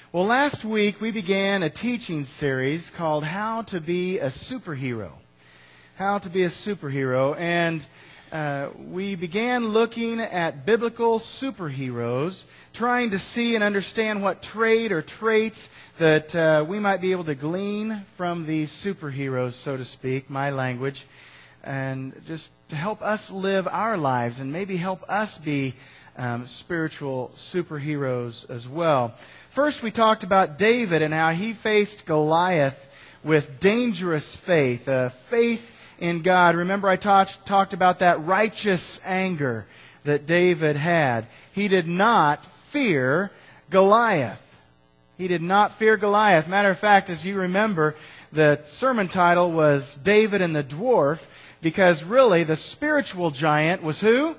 Well, last week we began a teaching series called How to Be a Superhero. How to Be a Superhero. And we began looking at biblical superheroes, trying to see and understand what trait or traits that we might be able to glean from these superheroes, so to speak, my language, and just to help us live our lives and maybe help us be spiritual superheroes as well. First, we talked about David and how he faced Goliath with dangerous faith, faith in God. Remember, I talked about that righteous anger that David had. He did not fear Goliath. He did not fear Goliath. Matter of fact, as you remember, the sermon title was David and the Dwarf, because really the spiritual giant was who?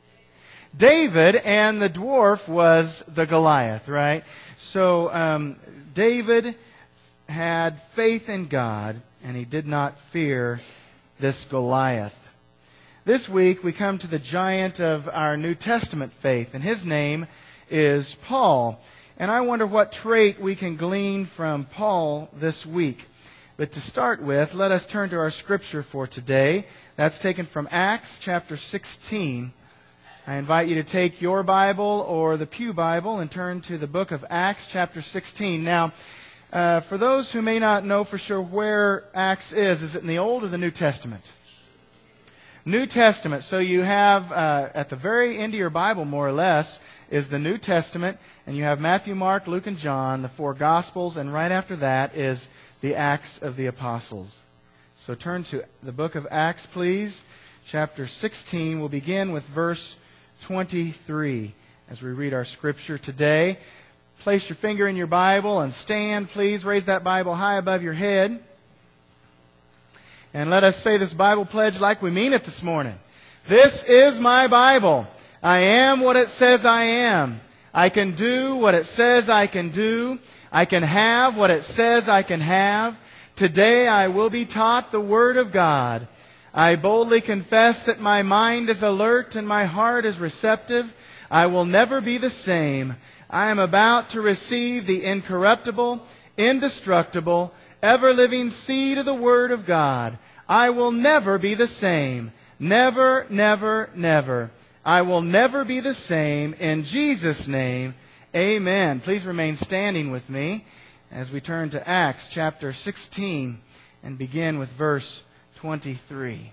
David, and the dwarf was the Goliath, right? So David had faith in God, and he did not fear this Goliath. This week we come to the giant of our New Testament faith, and his name is Paul. And I wonder what trait we can glean from Paul this week. But to start with, let us turn to our scripture for today. That's taken from Acts chapter 16. I invite you to take your Bible or the Pew Bible and turn to the book of Acts chapter 16. Now, for those who may not know for sure where Acts is it in the Old or the New Testament? New Testament. So you have, at the very end of your Bible, more or less, is the New Testament. And you have Matthew, Mark, Luke, and John, the four Gospels. And right after that is the Acts of the Apostles. So turn to the book of Acts, please. Chapter 16. We'll begin with verse 23 as we read our scripture today. Place your finger in your Bible and stand, please. Raise that Bible high above your head. And let us say this Bible pledge like we mean it this morning. This is my Bible. I am what it says I am. I can do what it says I can do. I can have what it says I can have. Today I will be taught the Word of God. I boldly confess that my mind is alert and my heart is receptive. I will never be the same. I am about to receive the incorruptible, indestructible, ever-living seed of the Word of God. I will never be the same. Never, never, never. I will never be the same. In Jesus' name, amen. Please remain standing with me as we turn to Acts chapter 16 and begin with verse 23.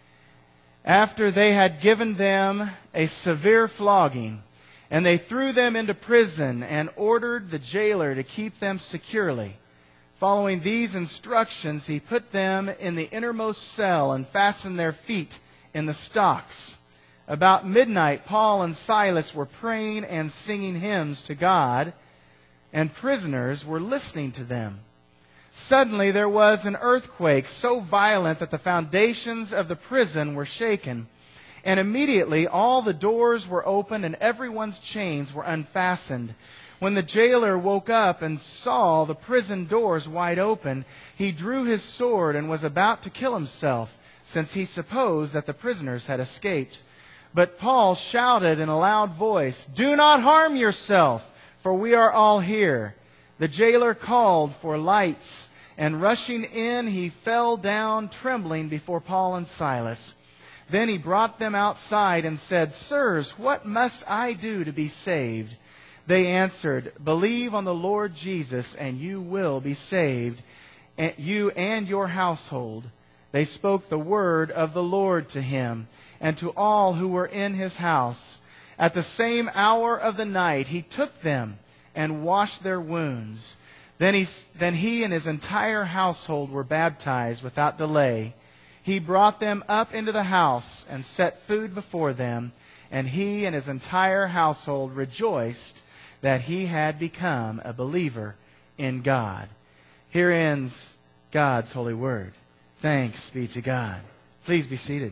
After they had given them a severe flogging, and they threw them into prison and ordered the jailer to keep them securely. Following these instructions, he put them in the innermost cell and fastened their feet in the stocks. About midnight, Paul and Silas were praying and singing hymns to God, and prisoners were listening to them. Suddenly there was an earthquake so violent that the foundations of the prison were shaken. And immediately all the doors were opened and everyone's chains were unfastened. When the jailer woke up and saw the prison doors wide open, he drew his sword and was about to kill himself, since he supposed that the prisoners had escaped. But Paul shouted in a loud voice, "Do not harm yourself, for we are all here." The jailer called for lights, and rushing in, he fell down trembling before Paul and Silas. Then he brought them outside and said, "Sirs, what must I do to be saved?" They answered, "Believe on the Lord Jesus, and you will be saved, you and your household." They spoke the word of the Lord to him and to all who were in his house. At the same hour of the night, he took them and washed their wounds. Then he and his entire household were baptized without delay. He brought them up into the house and set food before them, and he and his entire household rejoiced that he had become a believer in God. Here ends God's holy word. Thanks be to God. Please be seated.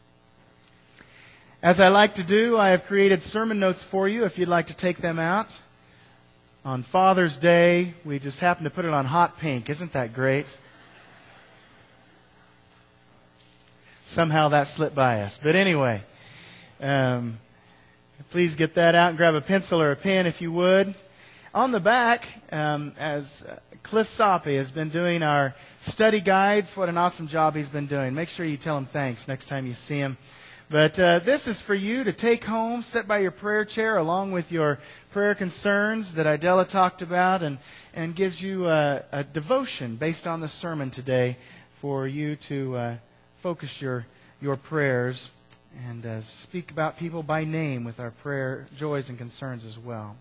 As I like to do, I have created sermon notes for you if you'd like to take them out. On Father's Day, we just happened to put it on hot pink. Isn't that great? Somehow that slipped by us. But anyway, please get that out and grab a pencil or a pen if you would. On the back, as Cliff Soppy has been doing our study guides, what an awesome job he's been doing. Make sure you tell him thanks next time you see him. But this is for you to take home, sit by your prayer chair along with your prayer concerns that Idella talked about, and gives you a devotion based on the sermon today for you to focus your prayers and speak about people by name with our prayer joys and concerns as well.